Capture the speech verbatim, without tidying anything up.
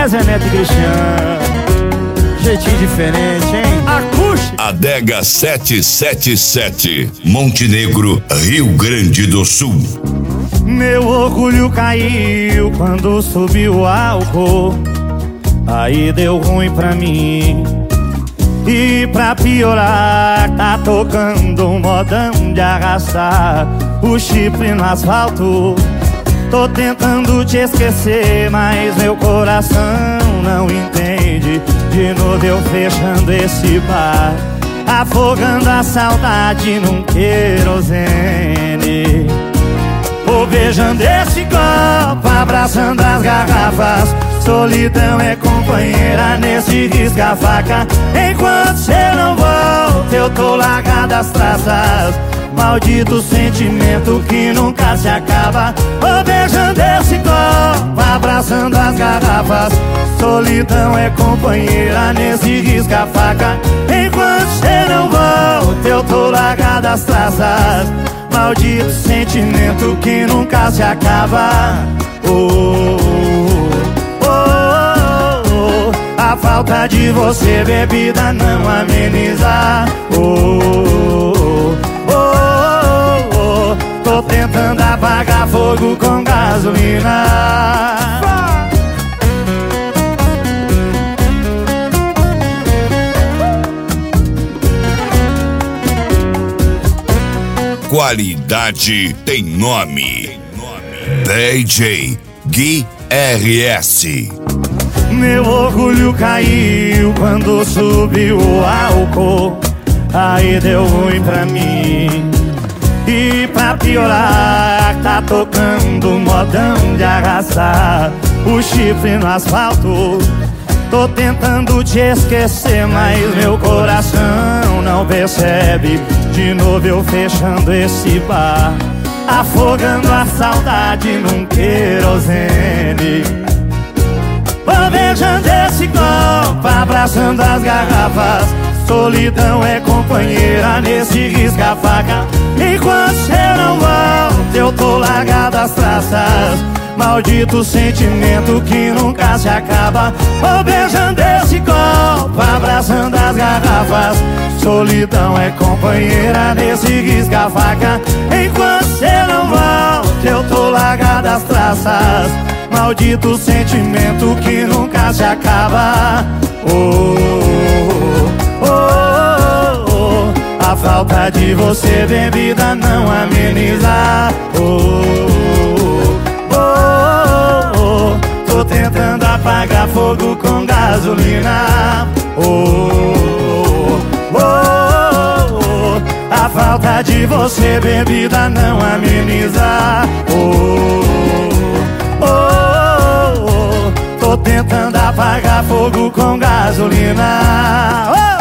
Zé Neto e Cristiano. Jeitinho diferente, hein? Acústico. Adega setecentos e setenta e sete, Montenegro, Rio Grande do Sul. Meu orgulho caiu quando subiu o álcool. Aí deu ruim pra mim. E pra piorar, tá tocando um modão de arrastar o chifre no asfalto. Tô tentando te esquecer, mas meu coração não entende. De novo eu fechando esse bar, afogando a saudade num querosene. Vou beijando esse copo, abraçando as garrafas. Solidão é companheira nesse risca-faca. Enquanto cê não volta, eu tô largado as traças. Maldito sentimento que nunca se acaba. Vou beijando esse copo, abraçando as garrafas. Solidão é companheira nesse risca-faca. Enquanto cê não volta, eu tô largado as traças. Maldito sentimento que nunca se acaba. Oh, oh, oh, oh. A falta de você, bebida, não ameniza. Oh, oh, oh, oh. Tô tentando apagar fogo com gasolina. Qualidade tem nome. D J Gui R S. Meu orgulho caiu quando subiu o álcool. Aí deu ruim pra mim. E pra piorar, tá tocando um modão de arrastar o chifre no asfalto. Tô tentando te esquecer, mas meu coração não percebe. De novo eu fechando esse bar, afogando a saudade num querosene. Vou beijando esse copo, abraçando as garrafas. Solidão é companheira nesse risca-faca. Enquanto cê não volta, eu tô largado as traças. Maldito sentimento que nunca se acaba. Vou beijando esse copo, abraçando as garrafas. Solidão é companheira nesse risca-faca. Enquanto cê não volta, eu tô largado as traças. Maldito sentimento que nunca se acaba. Oh, oh, oh, oh. A falta de você, bebida, não ameniza. Oh, tô tentando apagar fogo com gasolina. Oh, oh, oh, a falta de você, bebida, não ameniza. Oh, oh, oh, tô tentando apagar fogo com gasolina. Oh!